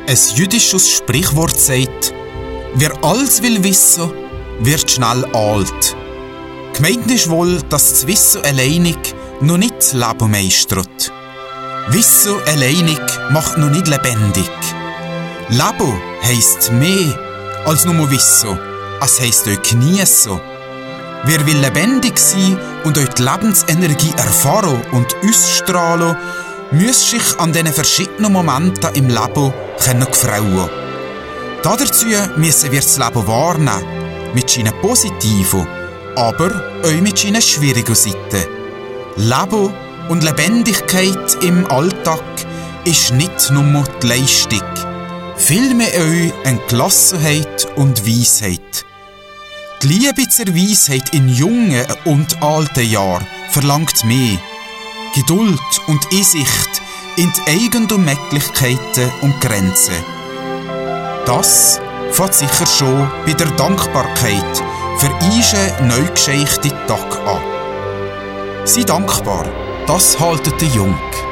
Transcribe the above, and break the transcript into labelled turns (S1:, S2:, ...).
S1: Ein jüdisches Sprichwort sagt, wer alles will wissen, wird schnell alt. Gemeint ist wohl, dass das Wissen alleinig noch nicht das Leben meistert. Wissen alleinig macht noch nicht lebendig. Leben heisst mehr als nur Wissen. Es heisst euch geniessen. Wer will lebendig sein und euch die Lebensenergie erfahren und ausstrahlen, muss sich an diesen verschiedenen Momenten im Leben gefreuen. Dazu müssen wir das Leben wahrnehmen, mit seinen positiven, aber auch mit seinen schwierigen Seiten. Leben und Lebendigkeit im Alltag ist nicht nur die Leistung, vielmehr auch eine Gelassenheit und Weisheit. Die Liebe zur Weisheit in jungen und alten Jahren verlangt mehr. Geduld und Einsicht in die eigenen Möglichkeiten und Grenzen. Das fängt sicher schon bei der Dankbarkeit für einen neu geschenkten Tag an. Sei dankbar, das haltet der Jung.